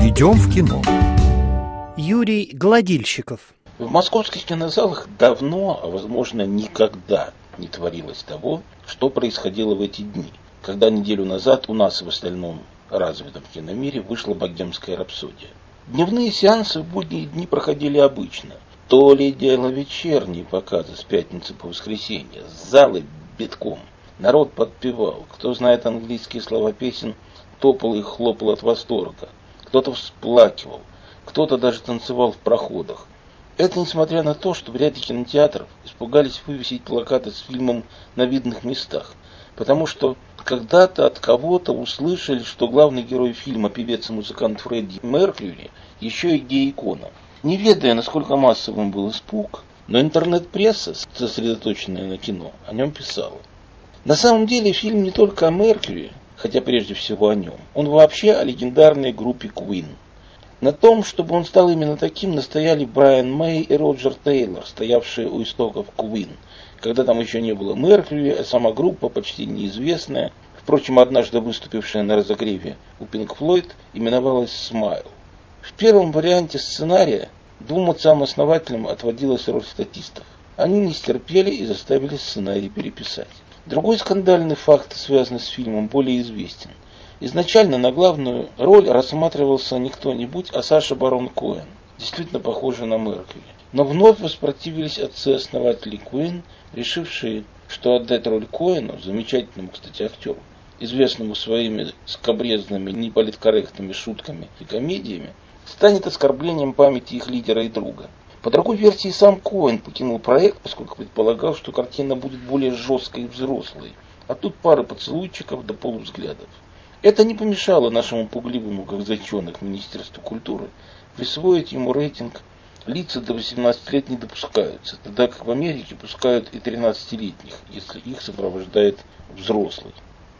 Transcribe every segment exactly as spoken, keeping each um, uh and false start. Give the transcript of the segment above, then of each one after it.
Идем в кино. Юрий Гладильщиков. В московских кинозалах давно, а возможно никогда не творилось того, что происходило в эти дни, когда неделю назад у нас в остальном развитом киномире вышла «Богемская рапсодия». Дневные сеансы в будние дни проходили обычно. То ли дело вечерние показы с пятницы по воскресенье, залы битком. Народ подпевал, кто знает английские слова песен, топал и хлопал от восторга. Кто-то всплакивал, кто-то даже танцевал в проходах. Это несмотря на то, что в ряде кинотеатров испугались вывесить плакаты с фильмом на видных местах, потому что когда-то от кого-то услышали, что главный герой фильма, певец и музыкант Фредди Меркьюри, еще и гей-икона. Не ведая, насколько массовым был испуг, но интернет-пресса, сосредоточенная на кино, о нем писала. На самом деле фильм не только о Меркьюри, хотя прежде всего о нем, он вообще о легендарной группе Queen. На том, чтобы он стал именно таким, настояли Брайан Мэй и Роджер Тейлор, стоявшие у истоков Queen, когда там еще не было Меркьюри, а сама группа почти неизвестная, впрочем, однажды выступившая на разогреве у Pink Floyd, именовалась Smile. В первом варианте сценария двум отцам-основателям отводилась роль статистов. Они не стерпели и заставили сценарий переписать. Другой скандальный факт, связанный с фильмом, более известен. Изначально на главную роль рассматривался не кто-нибудь, а Саша Барон Коэн, действительно похожий на Меркьюри. Но вновь воспротивились отцы-основатели Queen, решившие, что отдать роль Коэну, замечательному, кстати, актеру, известному своими скабрезными, неполиткорректными шутками и комедиями, станет оскорблением памяти их лидера и друга. По другой версии, сам Коэн покинул проект, поскольку предполагал, что картина будет более жесткой и взрослой, а тут пара поцелуйчиков до полувзглядов. Это не помешало нашему пугливому, как зайчонок, Министерству культуры присвоить ему рейтинг «Лица до восемнадцати лет не допускаются», тогда как в Америке пускают и тринадцатилетних, если их сопровождает взрослый.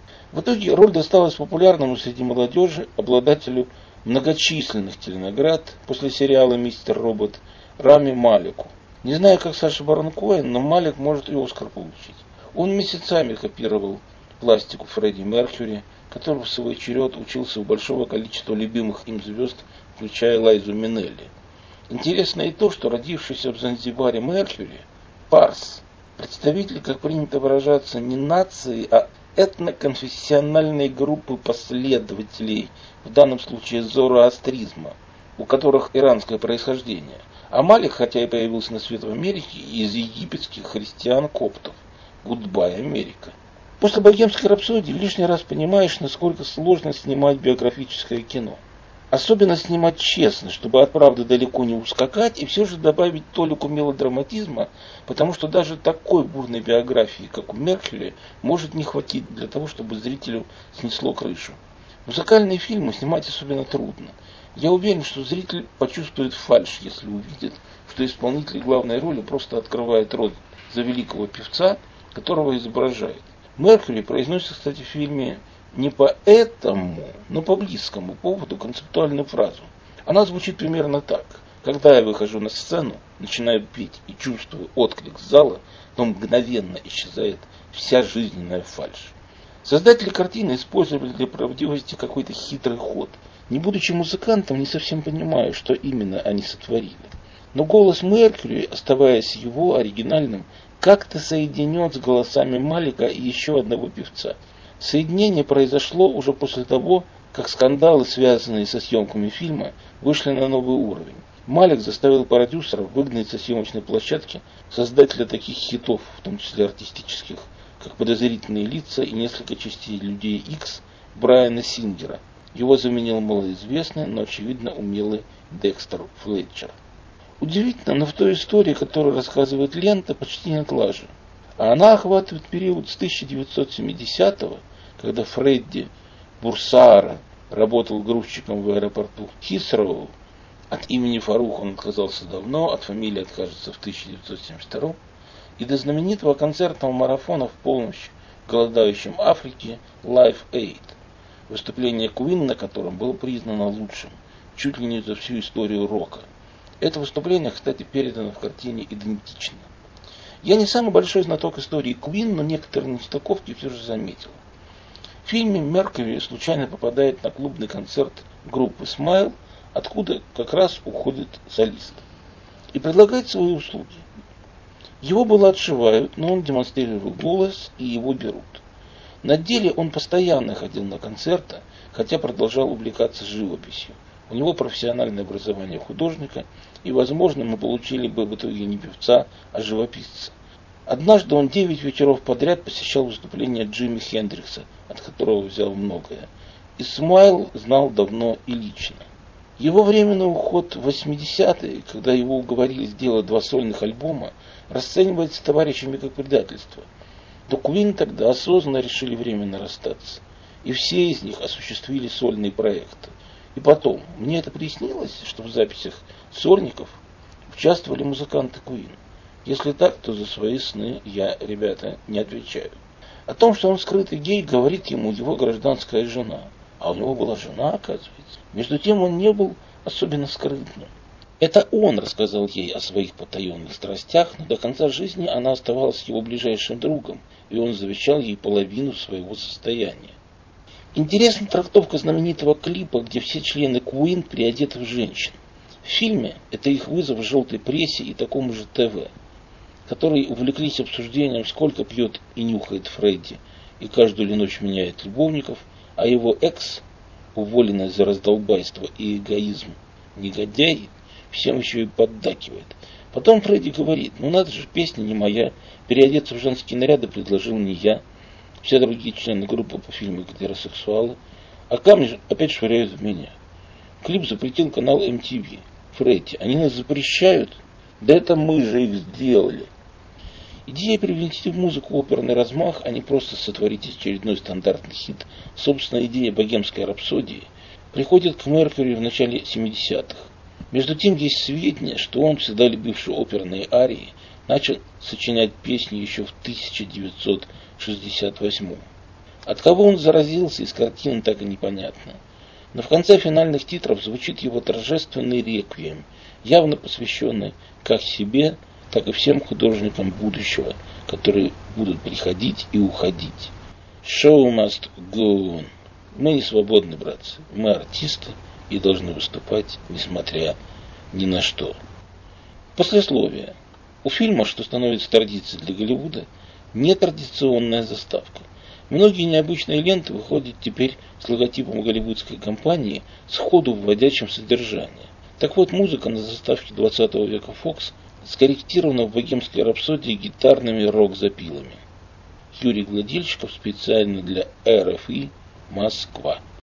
В итоге роль досталась популярному среди молодежи обладателю многочисленных теленаград после сериала «Мистер Робот» Рами Малеку. Не знаю, как Саша Барон Коэн, но Малек может и Оскар получить. Он месяцами копировал пластику Фредди Меркьюри, который в свой черед учился у большого количества любимых им звезд, включая Лайзу Минелли. Интересно и то, что родившийся в Занзибаре Меркьюри, Парс, представитель, как принято выражаться, не нации, а этноконфессиональной группы последователей, в данном случае зороастризма, у которых иранское происхождение. А Малик, хотя и появился на свет в Америке, из египетских христиан-коптов. Гудбай, Америка. После «Богемской рапсодии» лишний раз понимаешь, насколько сложно снимать биографическое кино. Особенно снимать честно, чтобы от правды далеко не ускакать, и все же добавить толику мелодраматизма, потому что даже такой бурной биографии, как у Меркьюри, может не хватить для того, чтобы зрителю снесло крышу. Музыкальные фильмы снимать особенно трудно. Я уверен, что зритель почувствует фальшь, если увидит, что исполнитель главной роли просто открывает рот за великого певца, которого изображает. Меркьюри произносит, кстати, в фильме не по этому, но по близкому поводу концептуальную фразу. Она звучит примерно так. Когда я выхожу на сцену, начинаю петь и чувствую отклик зала, то мгновенно исчезает вся жизненная фальшь. Создатели картины использовали для правдивости какой-то хитрый ход. Не будучи музыкантом, не совсем понимаю, что именно они сотворили. Но голос Меркьюри, оставаясь его оригинальным, как-то соединен с голосами Малика и еще одного певца. Соединение произошло уже после того, как скандалы, связанные со съемками фильма, вышли на новый уровень. Малик заставил продюсеров выгнать со съемочной площадки создателя таких хитов, в том числе артистических, как «Подозрительные лица» и несколько частей «Людей Икс» Брайана Сингера. Его заменил малоизвестный, но очевидно умелый Декстер Флетчер. Удивительно, но в той истории, которую рассказывает лента, почти нет лажи. А она охватывает период с тысяча девятьсот семидесятого, когда Фредди Бурсаара работал грузчиком в аэропорту Хисроу. От имени Фарух он отказался давно, от фамилии откажется в тысяча девятьсот семьдесят втором, и до знаменитого концертного марафона в полночь голодающим Африке Live Aid, выступление Queen на котором было признано лучшим чуть ли не за всю историю рока. Это выступление, кстати, передано в картине идентично. Я не самый большой знаток истории Queen, но некоторые нестыковки все же заметил. В фильме Меркьюри случайно попадает на клубный концерт группы Smile, откуда как раз уходит солист, и предлагает свои услуги. Его было отшивают, но он демонстрировал голос, и его берут. На деле он постоянно ходил на концерты, хотя продолжал увлекаться живописью. У него профессиональное образование художника, и, возможно, мы получили бы в итоге не певца, а живописца. Однажды он девять вечеров подряд посещал выступления Джимми Хендрикса, от которого взял многое. И Смайл знал давно и лично. Его временный уход в восьмидесятые, когда его уговорили сделать два сольных альбома, расценивается товарищами как предательство. Но Queen тогда осознанно решили временно расстаться. И все из них осуществили сольные проекты. И потом, мне это приснилось, что в записях сольников участвовали музыканты Queen. Если так, то за свои сны я, ребята, не отвечаю. О том, что он скрытый гей, говорит ему его гражданская жена. А у него была жена, оказывается. Между тем он не был особенно скрытным. Это он рассказал ей о своих потаенных страстях, но до конца жизни она оставалась его ближайшим другом, и он завещал ей половину своего состояния. Интересна трактовка знаменитого клипа, где все члены Queen приодеты в женщин. В фильме это их вызов желтой прессе и такому же ТВ, которые увлеклись обсуждением, сколько пьет и нюхает Фредди, и каждую ли ночь меняет любовников, а его экс, уволенный за раздолбайство и эгоизм, негодяй, всем еще и поддакивает. Потом Фредди говорит: ну надо же, песня не моя, переодеться в женские наряды предложил не я. Все другие члены группы по фильму гетеросексуалы, а камни опять швыряют в меня. Клип запретил канал эм ти ви. Фредди, они нас запрещают? Да это мы же их сделали. Идея привнести в музыку оперный размах, а не просто сотворить очередной стандартный хит, собственно, идея богемской рапсодии, приходит к Меркьюри в начале семидесятых. Между тем есть сведения, что он, всегда любивший оперные арии, начал сочинять песни еще в тысяча девятьсот шестьдесят восьмом. От кого он заразился, из картин так и непонятно. Но в конце финальных титров звучит его торжественный реквием, явно посвященный как себе, так и всем художникам будущего, которые будут приходить и уходить. Show must go on. Мы не свободны, братцы. Мы артисты и должны выступать, несмотря ни на что. Послесловие. У фильма, что становится традицией для Голливуда, нетрадиционная заставка. Многие необычные ленты выходят теперь с логотипом голливудской компании, сходу вводящим содержание. Так вот, музыка на заставке двадцатого века Fox скорректирована в богемской рапсодии гитарными рок-запилами. Юрий Гладильщиков специально для эр эф и Москва.